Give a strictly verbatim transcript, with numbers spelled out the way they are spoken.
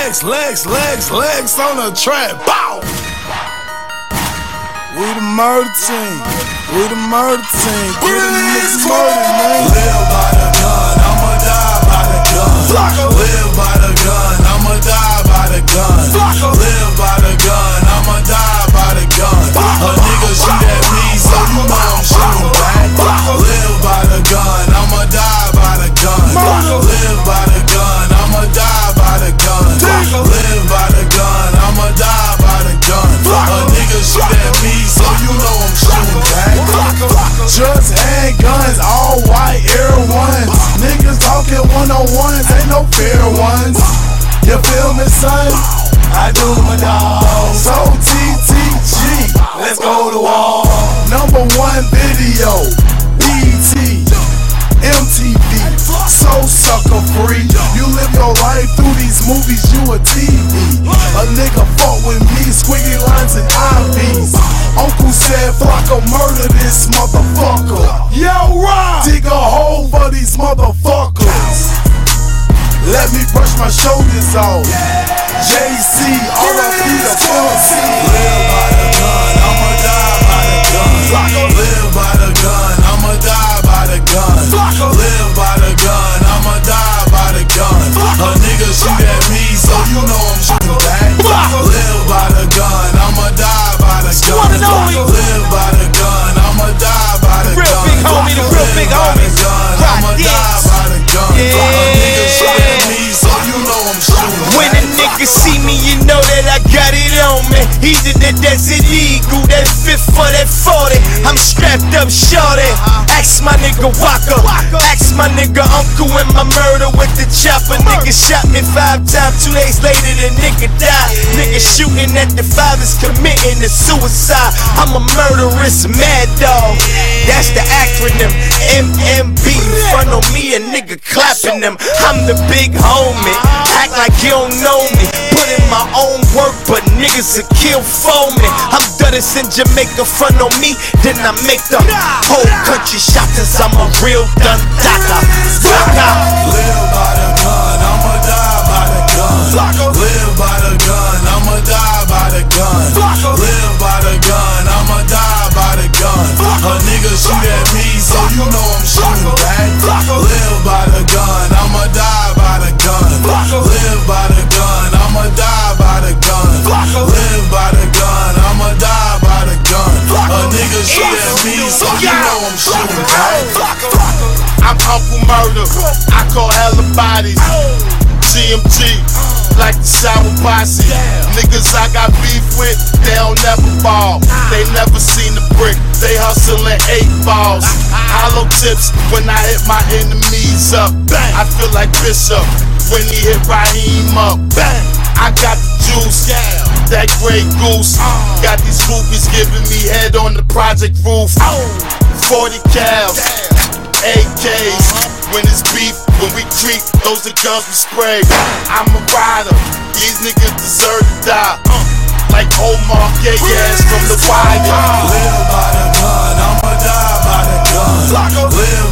Lex, Lex, Lex, Lex on the track. Bow! We the murder team. We the murder team. Get them niggas murdered, man. Live by the gun, I'ma die by the gun. Live by the gun, I'ma die by the gun. Live by the gun, I'ma die by the gun. A nigga shoot at me, so you know I'm shooting back. Live by the gun, I'ma die by the gun. Live by the gun, I'ma die by the gun. Live by the gun, I'ma die by the gun. A nigga shoot at me, so you know I'm shooting back. Just handguns, all white Air Ones. Niggas talking one-on-ones, ain't no fair ones. You feel me, son? I do my dog. So T T G, let's go to war. Number one video, B E T, M T V, so sucker free. You live your life through these movies, you a T V. A nigga fought with me, squiggly lines and I Vs. Uncle said, Flocko, murder this motherfucker. Yo, Rob, dig a hole for these motherfuckers. Let me brush my shoulders off. J C, R I P the F C. Live by the gun, I'ma die by the gun. Live by the gun, I'ma die by the gun. Live by the gun, I'ma die by the gun. A nigga shoot at me, so you know I'm shooting back. Live by the gun, I'ma die by the gun. Live by the gun, I'ma die by the gun. Real big homie, the real big homie. I'ma die by the gun. A nigga shoot at me, so you know I'm shooting back. When a nigga see me, you know that I got it on me. Either that Desert Eagle, that fifth for that forty. I'm strapped up shorty. Ask my nigga Waka. Ask my nigga Uncle in my murder with the chopper. Nigga shot me five times, two days later the nigga died. Nigga shooting at the fathers committing a suicide. I'm a murderous mad dog. That's the acronym M M B. In front of me, a nigga clapping them. I'm the big homie. Act like you don't know me. Put in my own work, but niggas will kill for me. I'm Duttis in Jamaica, front on me, then I make the whole country shot, cause I'm a real dun daka. Live by the gun, I'ma die by the gun. Live by the gun, I'ma die by the gun. Live by the gun, I'ma die by the gun. A nigga shoot at me, so you know I'm shooting back. Live by the gun, I'ma die by the gun. Live by the gun, I'ma die by the gun. Live by the gun, I'ma die by the gun. A nigga shoot at me, so you know I'm shooting back. I'm Uncle Murder, I call hella bodies. G M G, like the Sour Posse. Niggas I got beef with, they don't never ball. They never seen the brick, they hustling eight balls. Hollow tips when I hit my enemies up. I feel like Bishop when he hit Raheem up. I got the juice, that Grey Goose. Got these groupies giving me head on the project roof. forty cals, A Ks. When it's beef, when we creep, those are guns we spray. I'm a rider, these niggas deserve to die. Uh, like Omar, gay ass from the wire. Live by the gun, I'ma die by the gun. Live